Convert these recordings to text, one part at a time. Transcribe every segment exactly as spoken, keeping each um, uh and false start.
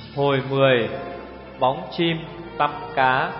Hồi mười. Bóng chim tăm cá.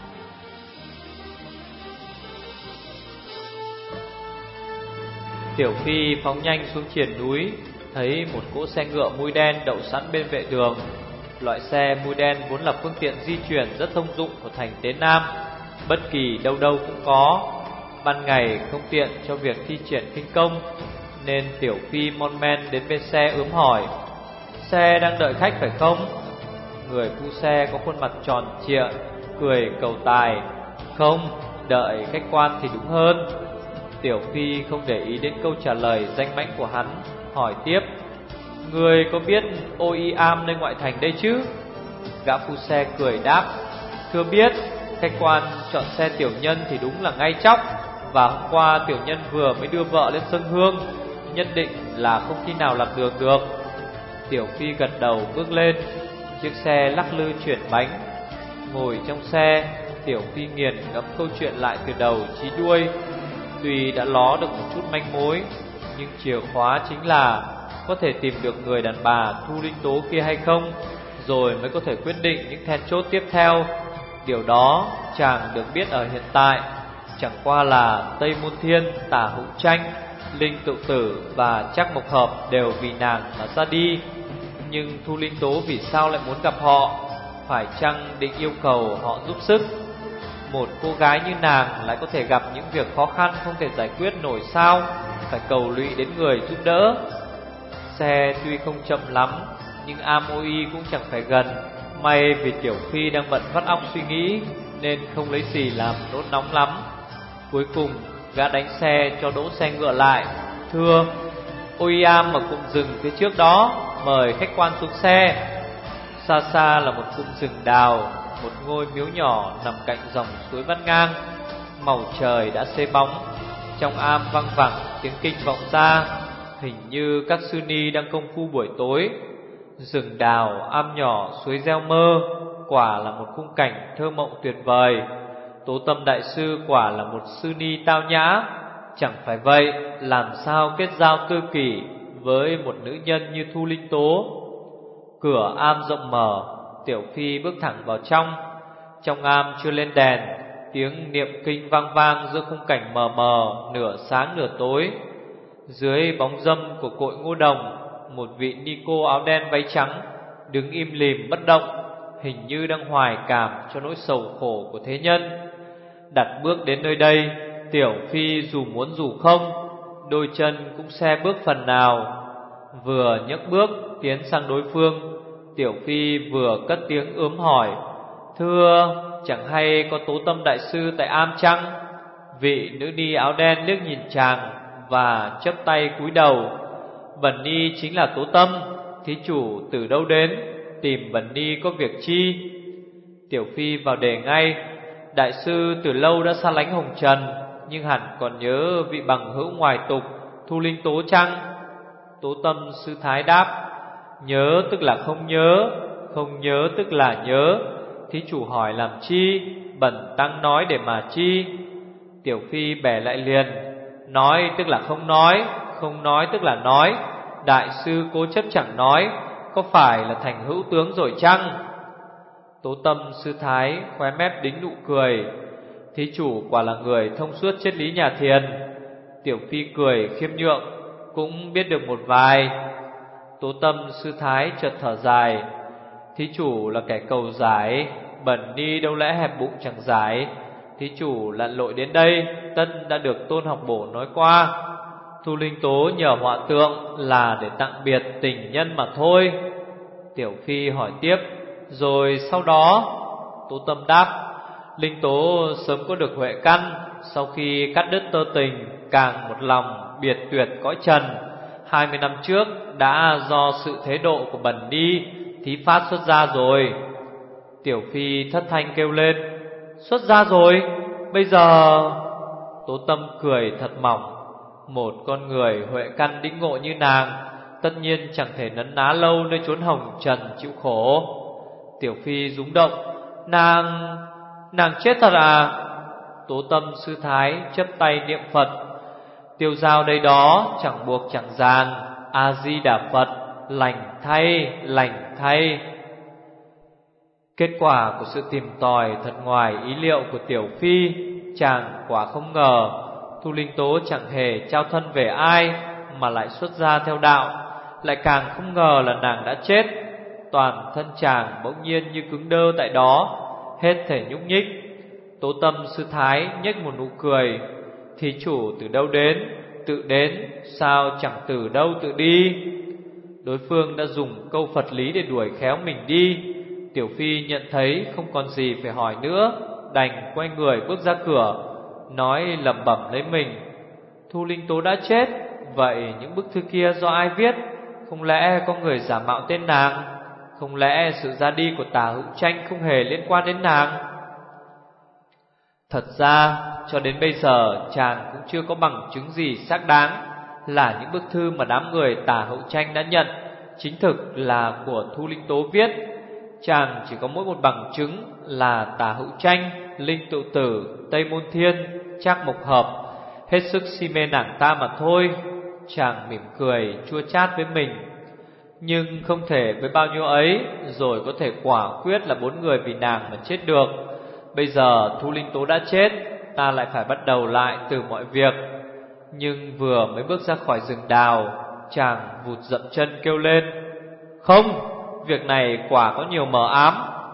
Tiểu Phi phóng nhanh xuống triền núi, thấy một cỗ xe ngựa mui đen đậu sẵn bên vệ đường. Loại xe mui đen vốn là phương tiện di chuyển rất thông dụng của thành Tế Nam, bất kỳ đâu đâu cũng có. Ban ngày không tiện cho việc thi triển khinh công, nên Tiểu Phi mon men đến bên xe ướm hỏi: "Xe đang đợi khách phải không?" Người phu xe có khuôn mặt tròn trịa, cười cầu tài: "Không, đợi khách quan thì đúng hơn." Tiểu Phi không để ý đến câu trả lời danh mãnh của hắn, hỏi tiếp: "Người có biết Ô Y Am nơi ngoại thành đây chứ?" Gã phu xe cười đáp: "Thưa biết, khách quan chọn xe tiểu nhân thì đúng là ngay chóc. Và hôm qua tiểu nhân vừa mới đưa vợ lên sân hương, nhất định là không khi nào lạc đường được." Tiểu Phi gật đầu bước lên. Chiếc xe lắc lư chuyển bánh. Ngồi trong xe, Tiểu Phi nghiền ngẫm câu chuyện lại từ đầu chí đuôi. Tuy đã ló được một chút manh mối, nhưng chìa khóa chính là có thể tìm được người đàn bà Thu Linh Tố kia hay không, rồi mới có thể quyết định những then chốt tiếp theo. Điều đó chàng được biết ở hiện tại chẳng qua là Tây Môn Thiên, Tả Hữu Tranh, Linh Tự Tử và Trác Mộc Hợp đều vì nàng mà ra đi. Nhưng Thu Linh Tố vì sao lại muốn gặp họ? Phải chăng định yêu cầu họ giúp sức? Một cô gái như nàng lại có thể gặp những việc khó khăn không thể giải quyết nổi sao? Phải cầu lụy đến người giúp đỡ. Xe tuy không chậm lắm, nhưng Am Ô Y cũng chẳng phải gần. May vì Tiểu Phi đang bận vắt óc suy nghĩ, nên không lấy gì làm nốt nóng lắm. Cuối cùng gã đánh xe cho đỗ xe ngựa lại: "Thưa, Ô Y Am ở cụm rừng phía trước đó, mời khách quan xuống xe." Xa xa là một cụm rừng đào, một ngôi miếu nhỏ nằm cạnh dòng suối vắt ngang. Màu trời đã xế bóng, trong am văng vẳng tiếng kinh vọng ra, hình như các sư ni đang công phu buổi tối. Rừng đào, am nhỏ, suối reo mơ, quả là một khung cảnh thơ mộng tuyệt vời. Tố Tâm đại sư quả là một sư ni tao nhã. Chẳng phải vậy, làm sao kết giao tư kỷ với một nữ nhân như Thu Linh Tố? Cửa am rộng mở, Tiểu Phi bước thẳng vào trong. Trong am chưa lên đèn, tiếng niệm kinh vang vang giữa khung cảnh mờ mờ, nửa sáng nửa tối. Dưới bóng râm của cội ngô đồng, một vị ni cô áo đen váy trắng đứng im lìm bất động, hình như đang hoài cảm cho nỗi sầu khổ của thế nhân. Đặt bước đến nơi đây, Tiểu Phi dù muốn dù không, đôi chân cũng se bước phần nào. Vừa nhấc bước tiến sang đối phương, Tiểu Phi vừa cất tiếng ướm hỏi: "Thưa, chẳng hay có Tố Tâm đại sư tại am chăng?" Vị nữ ni áo đen liếc nhìn chàng và chắp tay cúi đầu: "Bần ni chính là Tố Tâm, thí chủ từ đâu đến, tìm bần ni có việc chi?" Tiểu Phi vào đề ngay: "Đại sư từ lâu đã xa lánh hồng trần, nhưng hẳn còn nhớ vị bằng hữu ngoài tục Thu Linh Tố chăng?" Tố Tâm sư thái đáp: "Nhớ tức là không nhớ, không nhớ tức là nhớ. Thí chủ hỏi làm chi, bần tăng nói để mà chi." Tiểu Phi bẻ lại liền: "Nói tức là không nói, không nói tức là nói. Đại sư cố chấp chẳng nói, có phải là thành hữu tướng rồi chăng?" Tố Tâm sư thái khóe mép đính nụ cười: "Thí chủ quả là người thông suốt triết lý nhà thiền." Tiểu Phi cười khiêm nhượng: "Cũng biết được một vài." Tố Tâm sư thái chợt thở dài: "Thí chủ là kẻ cầu giải, bần ni đâu lẽ hẹp bụng chẳng giải. Thí chủ lặn lội đến đây, tất đã được Tôn Học Bổ nói qua. Thu Linh Tố nhờ họa tượng là để tặng biệt tình nhân mà thôi." Tiểu Phi hỏi tiếp: "Rồi sau đó?" Tố Tâm đáp: "Linh Tố sớm có được huệ căn, sau khi cắt đứt tơ tình, càng một lòng biệt tuyệt cõi trần. Hai mươi năm trước đã do sự thế độ của bần ni thí phát xuất gia rồi." Tiểu Phi thất thanh kêu lên: "Xuất gia rồi? Bây giờ?" Tố Tâm cười thật mỏng: "Một con người huệ căn đĩnh ngộ như nàng, tất nhiên chẳng thể nấn ná lâu nơi chốn hồng trần chịu khổ." Tiểu Phi rúng động: Nàng... nàng chết thật à?" Tố Tâm sư thái chắp tay niệm Phật: "Tiêu dao đây đó, chẳng buộc chẳng ràng. A Di Đà Phật, lành thay, lành thay." Kết quả của sự tìm tòi thật ngoài ý liệu của Tiểu Phi. Chàng quả không ngờ Thu Linh Tố chẳng hề trao thân về ai, mà lại xuất gia theo đạo. Lại càng không ngờ là nàng đã chết. Toàn thân chàng bỗng nhiên như cứng đơ tại đó, hết thể nhúc nhích. Tố Tâm sư thái nhếch một nụ cười. Thí chủ từ đâu đến? Tự đến, sao chẳng từ đâu tự đi? Đối phương đã dùng câu Phật lý để đuổi khéo mình đi. Tiểu Phi nhận thấy không còn gì phải hỏi nữa, đành quay người bước ra cửa, nói lẩm bẩm lấy mình: Thu Linh Tố đã chết. Vậy những bức thư kia do ai viết? Không lẽ có người giả mạo tên nàng? Không lẽ sự ra đi của Tả Hữu Tranh không hề liên quan đến nàng? Thật ra cho đến bây giờ chàng cũng chưa có bằng chứng gì xác đáng là những bức thư mà đám người Tả Hữu Tranh đã nhận chính thực là của Thu Linh Tố viết. Chàng chỉ có mỗi một bằng chứng là Tả Hữu Tranh, Linh Tự Tử, Tây Môn Thiên, Trác Mộc Hợp hết sức si mê nàng ta mà thôi. Chàng mỉm cười chua chát với mình. Nhưng không thể với bao nhiêu ấy rồi có thể quả quyết là bốn người vì nàng mà chết được. Bây giờ Thu Linh Tố đã chết, ta lại phải bắt đầu lại từ mọi việc. Nhưng vừa mới bước ra khỏi rừng đào, chàng vụt dậm chân kêu lên: Không, việc này quả có nhiều mờ ám.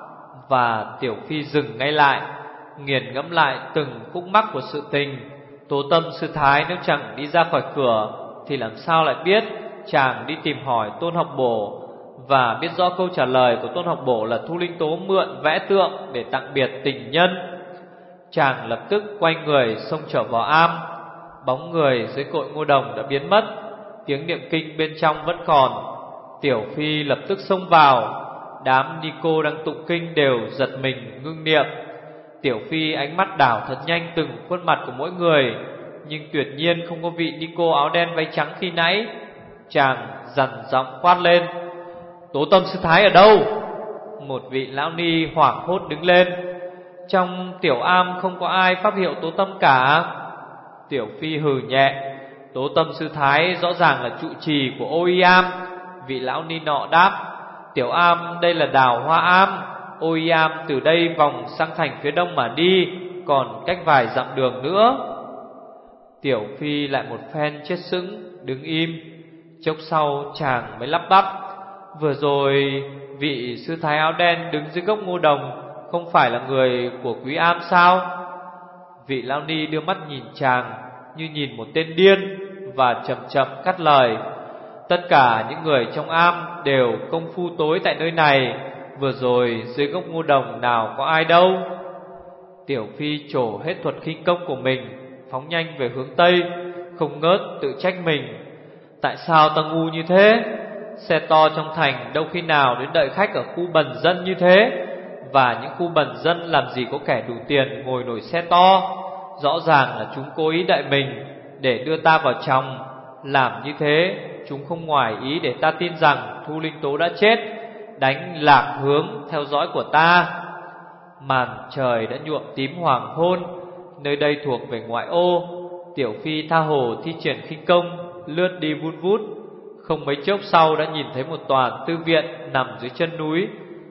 Và Tiểu Phi dừng ngay lại, nghiền ngẫm lại từng khúc mắc của sự tình. Tố Tâm sư thái nếu chẳng đi ra khỏi cửa thì làm sao lại biết chàng đi tìm hỏi Tôn Học Bổ, và biết rõ câu trả lời của Tôn Học Bổ là Thu Linh Tố mượn vẽ tượng để tặng biệt tình nhân. Chàng lập tức quay người xông trở vào am. Bóng người dưới cội ngô đồng đã biến mất, tiếng niệm kinh bên trong vẫn còn. Tiểu Phi lập tức xông vào. Đám ni cô đang tụng kinh đều giật mình ngưng niệm. Tiểu Phi ánh mắt đảo thật nhanh từng khuôn mặt của mỗi người, nhưng tuyệt nhiên không có vị ni cô áo đen váy trắng khi nãy. Chàng dằn giọng quát lên: Tố Tâm sư thái ở đâu? Một vị lão ni hoảng hốt đứng lên: Trong tiểu am không có ai pháp hiệu Tố Tâm cả. Tiểu Phi hừ nhẹ: Tố Tâm sư thái rõ ràng là trụ trì của Ô Y Am. Vị lão ni nọ đáp: Tiểu am đây là Đào Hoa Am. Ô Y Am từ đây vòng sang thành phía đông mà đi, còn cách vài dặm đường nữa. Tiểu Phi lại một phen chết sững đứng im. Chốc sau chàng mới lắp bắp: Vừa rồi vị sư thái áo đen đứng dưới gốc ngô đồng không phải là người của Quý Am sao? Vị lão ni đưa mắt nhìn chàng như nhìn một tên điên, và chậm chậm cắt lời: Tất cả những người trong am đều công phu tối tại nơi này. Vừa rồi dưới gốc ngô đồng nào có ai đâu. Tiểu Phi trổ hết thuật khinh công của mình, phóng nhanh về hướng Tây, không ngớt tự trách mình: Tại sao ta ngu như thế? Xe to trong thành đâu khi nào đến đợi khách ở khu bần dân như thế. Và những khu bần dân làm gì có kẻ đủ tiền ngồi nổi xe to. Rõ ràng là chúng cố ý đợi mình để đưa ta vào trong. Làm như thế chúng không ngoài ý để ta tin rằng Thu Linh Tố đã chết, đánh lạc hướng theo dõi của ta. Màn trời đã nhuộm tím hoàng hôn. Nơi đây thuộc về ngoại ô. Tiểu Phi tha hồ thi triển khinh công, lướt đi vun vút. Không mấy chốc sau đã nhìn thấy một tòa tư viện nằm dưới chân núi.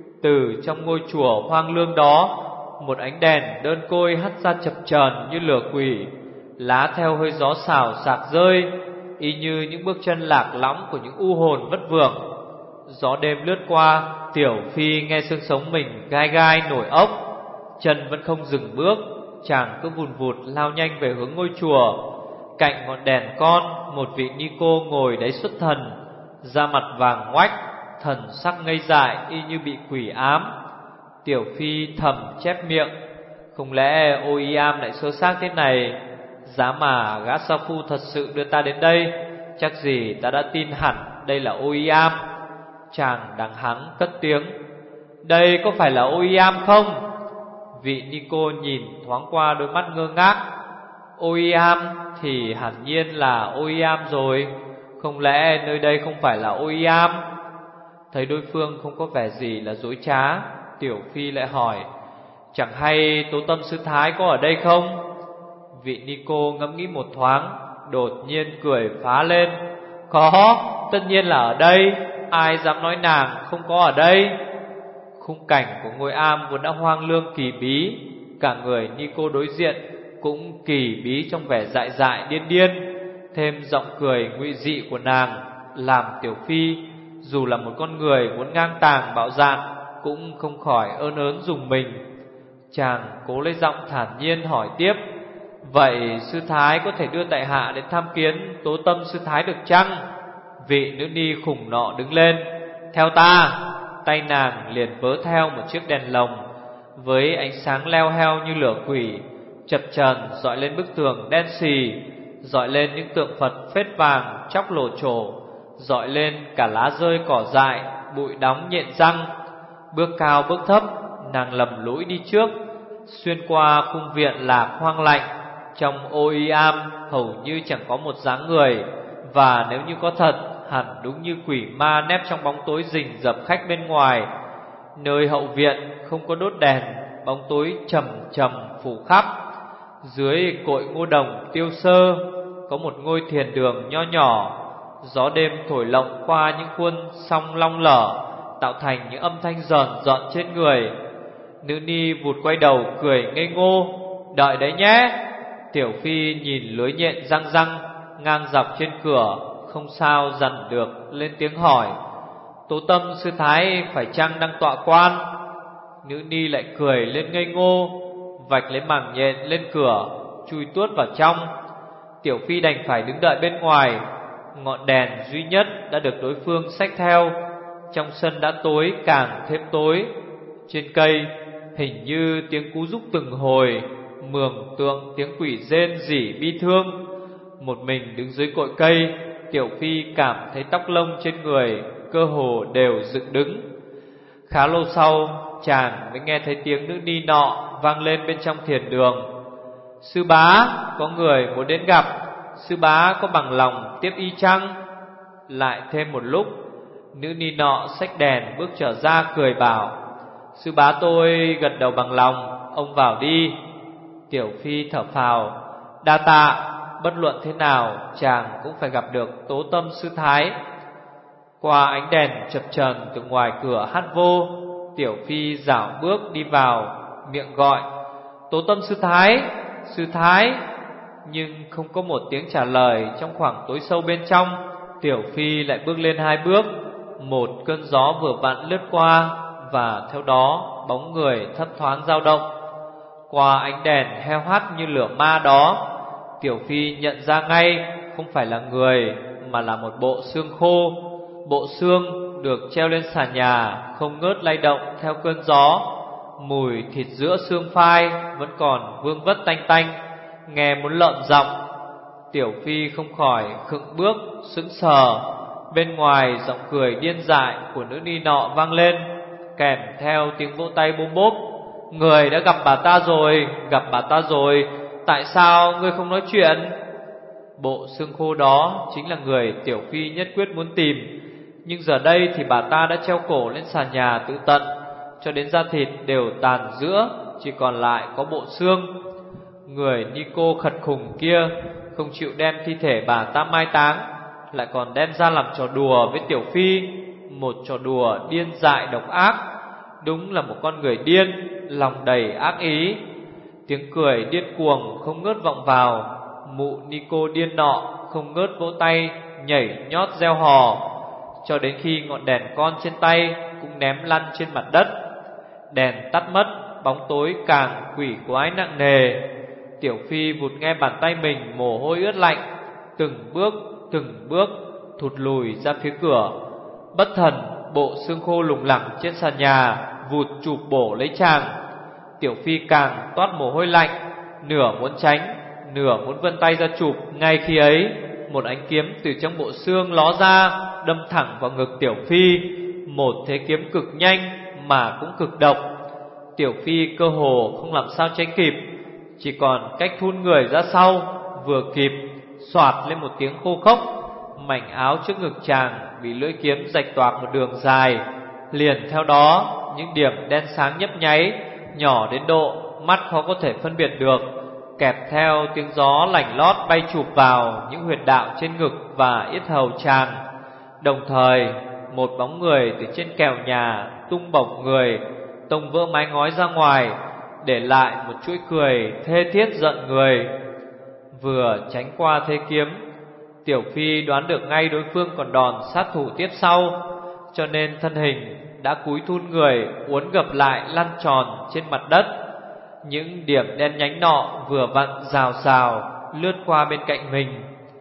Từ trong ngôi chùa hoang lương đó, một ánh đèn đơn côi hắt ra chập chờn như lửa quỷ. Lá theo hơi gió xào xạc rơi, y như những bước chân lạc lõng của những u hồn vất vưởng. Gió đêm lướt qua, Tiểu Phi nghe xương sống mình gai gai nổi ốc. Chân vẫn không dừng bước, chàng cứ vùn vụt lao nhanh về hướng ngôi chùa. Cạnh ngọn đèn con, một vị ni cô ngồi đấy xuất thần, da mặt vàng ngoách, thần sắc ngây dại y như bị quỷ ám. Tiểu Phi thầm chép miệng: Không lẽ Ô Y Am lại sơ xác thế này? Giá mà gã sa phu thật sự đưa ta đến đây, chắc gì ta đã tin hẳn đây là Ô Y Am. Chàng đằng hắng cất tiếng: Đây có phải là Ô Y Am không? Vị ni cô nhìn thoáng qua đôi mắt ngơ ngác: Ô Y Am thì hẳn nhiên là Ô Y Am rồi. Không lẽ nơi đây không phải là Ô Y Am? Thấy đối phương không có vẻ gì là dối trá, Tiểu Phi lại hỏi: Chẳng hay Tố Tâm sư thái có ở đây không? Vị ni cô ngẫm nghĩ một thoáng, đột nhiên cười phá lên: Có, tất nhiên là ở đây. Ai dám nói nàng không có ở đây? Khung cảnh của ngôi am vốn đã hoang lương kỳ bí, cả người Nico đối diện cũng kỳ bí trong vẻ dại dại điên điên. Thêm giọng cười ngụy dị của nàng làm Tiểu Phi dù là một con người muốn ngang tàng bạo dạn cũng không khỏi ơn ớn rùng mình. Chàng cố lấy giọng thản nhiên hỏi tiếp: vậy sư thái có thể đưa tại hạ đến tham kiến Tố Tâm sư thái được chăng? Vị nữ ni khủng nọ đứng lên: theo ta. Tay nàng liền vớ theo một chiếc đèn lồng với ánh sáng leo heo như lửa quỷ, chập chờn dọi lên bức tường đen xì, dọi lên những tượng Phật phết vàng chóc lồ chổ, dọi lên cả lá rơi cỏ dại, bụi đóng nhện răng. Bước cao bước thấp, nàng lầm lũi đi trước, xuyên qua khung viện lạc hoang lạnh. Trong ô y am hầu như chẳng có một dáng người, và nếu như có thật, hẳn đúng như quỷ ma nép trong bóng tối rình rập khách bên ngoài. Nơi hậu viện không có đốt đèn, bóng tối trầm trầm phủ khắp. Dưới cội ngô đồng tiêu sơ có một ngôi thiền đường nho nhỏ. Gió đêm thổi lộng qua những khuôn song long lở, tạo thành những âm thanh giòn giọn trên người. Nữ ni vụt quay đầu cười ngây ngô: đợi đấy nhé. Tiểu Phi nhìn lưới nhện răng răng ngang dọc trên cửa, không sao dằn được lên tiếng hỏi: Tố Tâm sư thái phải chăng đang tọa quan? Nữ ni lại cười lên ngây ngô, vạch lấy mảng nhện lên cửa, chui tuốt vào trong. Tiểu Phi đành phải đứng đợi bên ngoài. Ngọn đèn duy nhất đã được đối phương xách theo. Trong sân đã tối càng thêm tối. Trên cây hình như tiếng cú rúc từng hồi, mường tượng tiếng quỷ rên rỉ bi thương. Một mình đứng dưới cội cây, Tiểu Phi cảm thấy tóc lông trên người cơ hồ đều dựng đứng. Khá lâu sau, chàng mới nghe thấy tiếng nữ ni nọ vang lên bên trong thiền đường: sư bá, có người muốn đến gặp. Sư bá có bằng lòng tiếp y chăng? Lại thêm một lúc, nữ ni nọ xách đèn bước trở ra cười bảo: sư bá tôi gật đầu bằng lòng, ông vào đi. Tiểu Phi thở phào: đa tạ. Bất luận thế nào, chàng cũng phải gặp được Tố Tâm sư thái. Qua ánh đèn chập chờn từ ngoài cửa hát vô, Tiểu Phi dạo bước đi vào, miệng gọi: Tố Tâm sư thái, sư thái. Nhưng không có một tiếng trả lời. Trong khoảng tối sâu bên trong, Tiểu Phi lại bước lên hai bước. Một cơn gió vừa vặn lướt qua, và theo đó bóng người thấp thoáng dao động. Qua ánh đèn heo hắt như lửa ma đó, Tiểu Phi nhận ra ngay không phải là người, mà là một bộ xương khô. Bộ xương được treo lên sàn nhà, không ngớt lay động theo cơn gió. Mùi thịt giữa xương phai vẫn còn vương vất tanh tanh, nghe muốn lợn giọng. Tiểu Phi không khỏi khựng bước, sững sờ. Bên ngoài giọng cười điên dại của nữ ni nọ vang lên, kèm theo tiếng vỗ tay bôm bốp: người đã gặp bà ta rồi, gặp bà ta rồi. Tại sao ngươi không nói chuyện? Bộ xương khô đó chính là người Tiểu Phi nhất quyết muốn tìm. Nhưng giờ đây thì bà ta đã treo cổ lên sàn nhà tự tận, cho đến da thịt đều tàn giữa, chỉ còn lại có bộ xương. Người Nico khật khủng kia không chịu đem thi thể bà ta mai táng, lại còn đem ra làm trò đùa với Tiểu Phi. Một trò đùa điên dại độc ác. Đúng là một con người điên, lòng đầy ác ý. Tiếng cười điên cuồng không ngớt vọng vào. Mụ Nico điên nọ không ngớt vỗ tay, nhảy nhót reo hò, cho đến khi ngọn đèn con trên tay cũng ném lăn trên mặt đất. Đèn tắt mất, bóng tối càng quỷ quái nặng nề. Tiểu Phi vụt nghe bàn tay mình mồ hôi ướt lạnh, từng bước từng bước thụt lùi ra phía cửa. Bất thần, bộ xương khô lủng lẳng trên sàn nhà vụt chụp bổ lấy chàng. Tiểu Phi càng toát mồ hôi lạnh, nửa muốn tránh, nửa muốn vươn tay ra chụp. Ngay khi ấy, một ánh kiếm từ trong bộ xương ló ra, đâm thẳng vào ngực Tiểu Phi. Một thế kiếm cực nhanh mà cũng cực độc. Tiểu Phi cơ hồ không làm sao tránh kịp, chỉ còn cách thun người ra sau. Vừa kịp, xoạt lên một tiếng khô khốc, mảnh áo trước ngực chàng bị lưỡi kiếm rạch toạc một đường dài. Liền theo đó, những điểm đen sáng nhấp nháy, nhỏ đến độ mắt khó có thể phân biệt được, kẹp theo tiếng gió lảnh lót bay chụp vào những huyệt đạo trên ngực và yết hầu chàng. Đồng thời, một bóng người từ trên kèo nhà tuốt tung bổng người, tông vỡ mái ngói ra ngoài, để lại một chuỗi cười thê thiết giận người. Vừa tránh qua thế kiếm, Tiểu Phi đoán được ngay đối phương còn đòn sát thủ tiếp sau, cho nên thân hình đã cúi thun người, uốn gập lại lăn tròn trên mặt đất. Những điểm đen nhánh nọ vừa vặn rào rào lướt qua bên cạnh mình,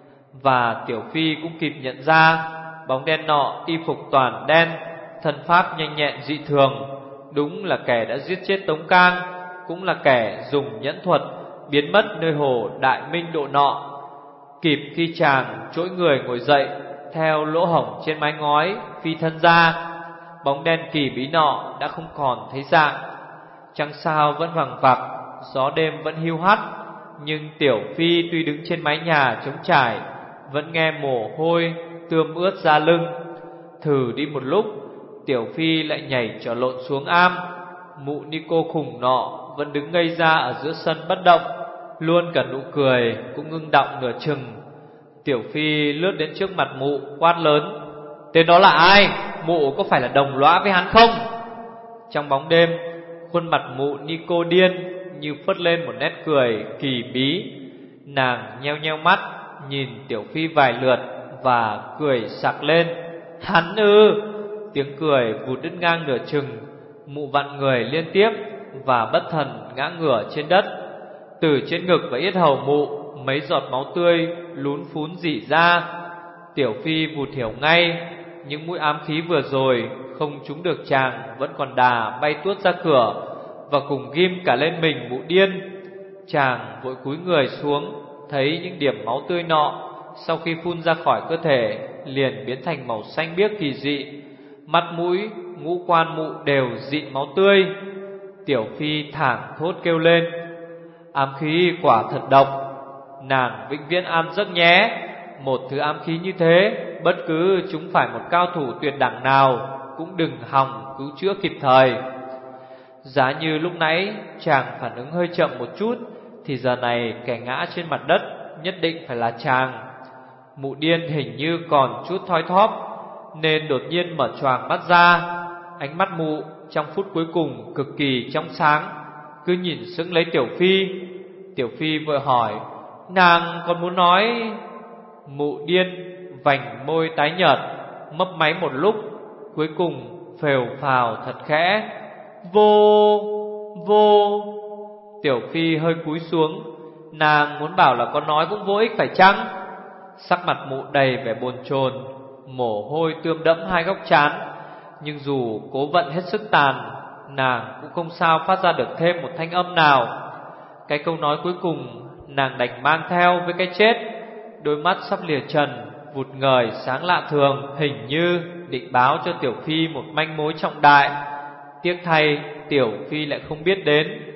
và Tiểu Phi cũng kịp nhận ra bóng đen nọ y phục toàn đen, thân pháp nhanh nhẹn dị thường, đúng là kẻ đã giết chết Tống Cang, cũng là kẻ dùng nhẫn thuật biến mất nơi hồ Đại Minh Độ nọ. Kịp khi chàng trỗi người ngồi dậy, theo lỗ hổng trên mái ngói phi thân ra, bóng đen kỳ bí nọ đã không còn thấy dạng. Trăng sao vẫn vằng vặc, gió đêm vẫn hiu hắt, nhưng Tiểu Phi tuy đứng trên mái nhà trống trải, vẫn nghe mồ hôi tươm ướt da lưng. Thử đi một lúc, Tiểu Phi lại nhảy trở lộn xuống am. Mụ Nico khủng nọ vẫn đứng ngây ra ở giữa sân bất động, luôn cả nụ cười cũng ngưng đọng nửa chừng. Tiểu Phi lướt đến trước mặt mụ quát lớn: "Tên đó là ai? Mụ có phải là đồng lõa với hắn không?" Trong bóng đêm, khuôn mặt mụ Nico điên như phất lên một nét cười kỳ bí. Nàng nheo nheo mắt nhìn Tiểu Phi vài lượt và cười sặc lên: "Hắn ư?" Tiếng cười vụt đứt ngang nửa chừng, mụ vặn người liên tiếp và bất thần ngã ngửa trên đất. Từ trên ngực và yết hầu mụ, mấy giọt máu tươi lún phún rỉ ra. Tiểu Phi vụt hiểu ngay, những mũi ám khí vừa rồi không trúng được chàng vẫn còn đà bay tuốt ra cửa, và cùng ghim cả lên mình mụ điên. Chàng vội cúi người xuống, thấy những điểm máu tươi nọ sau khi phun ra khỏi cơ thể liền biến thành màu xanh biếc kỳ dị. Mắt mũi, ngũ quan mụ đều dịn máu tươi. Tiểu Phi thảng thốt kêu lên: "Ám khí quả thật độc, nàng vĩnh viễn an giấc nhé. Một thứ ám khí như thế, bất cứ chúng phải một cao thủ tuyệt đẳng nào cũng đừng hòng cứu chữa kịp thời." Giá như lúc nãy chàng phản ứng hơi chậm một chút, thì giờ này kẻ ngã trên mặt đất nhất định phải là chàng. Mụ điên hình như còn chút thoi thóp, nên đột nhiên mở choàng mắt ra. Ánh mắt mụ trong phút cuối cùng cực kỳ trong sáng, cứ nhìn sững lấy Tiểu Phi. Tiểu Phi vội hỏi: "Nàng còn muốn nói?" Mụ điên vành môi tái nhợt, mấp máy một lúc, cuối cùng phều phào thật khẽ: "Vô, vô." Tiểu Phi hơi cúi xuống, nàng muốn bảo là có nói cũng vô ích phải chăng? Sắc mặt mụ đầy vẻ bồn chồn, mồ hôi tươm đẫm hai góc trán, nhưng dù cố vận hết sức tàn, nàng cũng không sao phát ra được thêm một thanh âm nào. Cái câu nói cuối cùng nàng đành mang theo với cái chết. Đôi mắt sắp lìa trần vụt ngời sáng lạ thường, hình như định báo cho Tiểu Phi một manh mối trọng đại. Tiếc thay Tiểu Phi lại không biết đến,